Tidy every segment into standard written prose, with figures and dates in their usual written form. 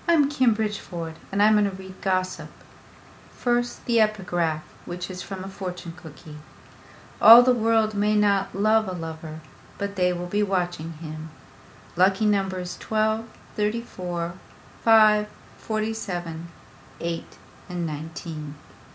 I'm Kim Bridgeford, and I'm going to read Gossip. First, the epigraph, which is from a fortune cookie. All the world may not love a lover, but they will be watching him. Lucky numbers 12, 34, 5, 47, 8, and 19.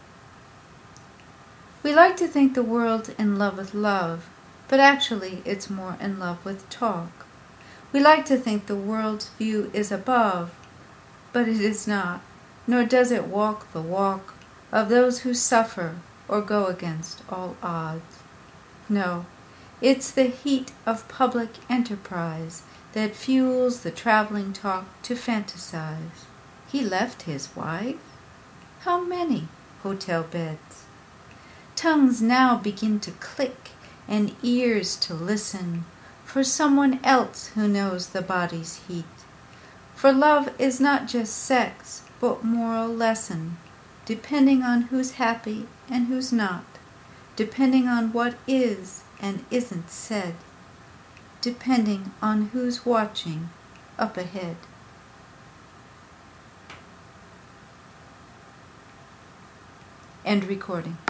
We like to think the world's in love with love, but actually it's more in love with talk. We like to think the world's view is above, but it is not, nor does it walk the walk of those who suffer or go against all odds. No, it's the heat of public enterprise that fuels the traveling talk to fantasize. He left his wife? How many hotel beds? Tongues now begin to click and ears to listen for someone else who knows the body's heat. For love is not just sex, but moral lesson, depending on who's happy and who's not, depending on what is and isn't said, depending on who's watching up ahead. End recording.